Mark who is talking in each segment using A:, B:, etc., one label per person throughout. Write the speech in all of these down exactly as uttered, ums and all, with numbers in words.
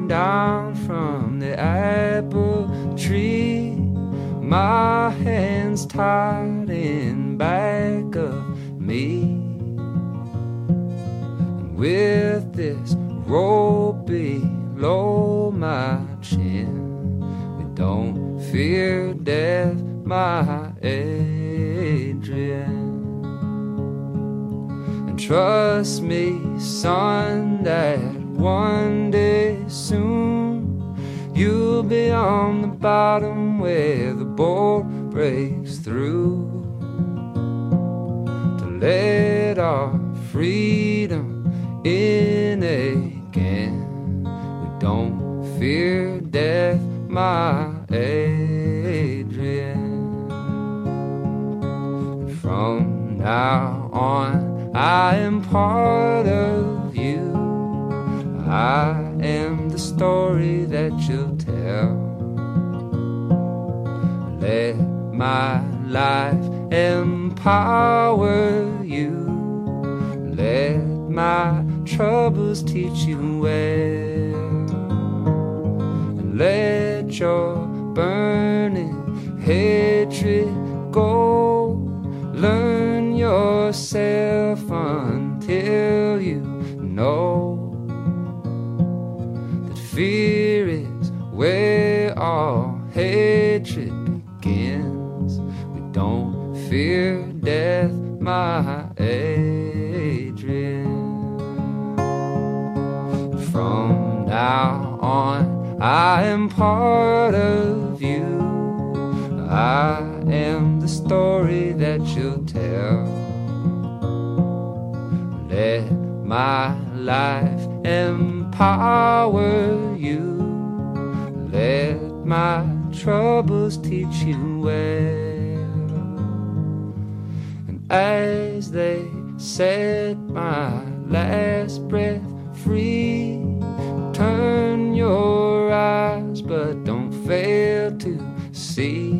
A: hanging down from the apple tree, my hands tied in back of me. And with this rope below my chin, we don't fear death, my Adrian. And trust me, son, that one day soon you'll be on the bottom where the boat breaks through, to let our freedom in again. We don't fear death, my Adrian. And from now on, I am part of you. I am the story that you'll tell. Let my life empower you. Let my troubles teach you well. And let your burning hatred go. Learn yourself until you know fear is where all hatred begins. We don't fear death, my Adrian. From now on, I am part of you. I am the story that you'll tell. Let my life empower you. Let my troubles teach you well. And as they set my last breath free, turn your eyes, but don't fail to see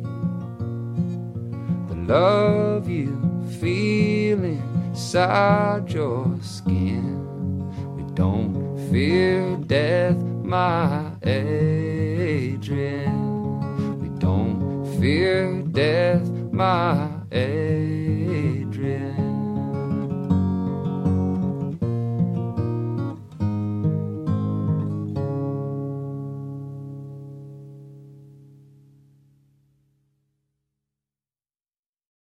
A: the love you feel inside your skin. Don't fear death, my Adrian. We don't fear death, my Adrian.